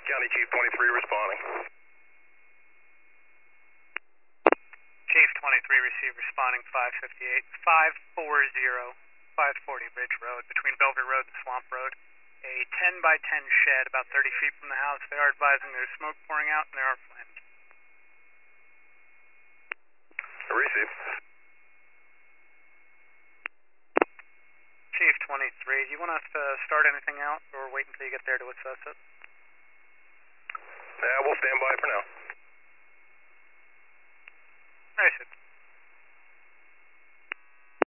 County Chief 23 responding. Chief 23 received responding 558, 540 Ridge Road between Belver Road and Swamp Road. A 10 by 10 shed about 30 feet from the house. They are advising there's smoke pouring out and there are flames. Receive. Chief 23, do you want us to start anything out or wait until you get there to assess it? Yeah, we'll stand by for now. Receive.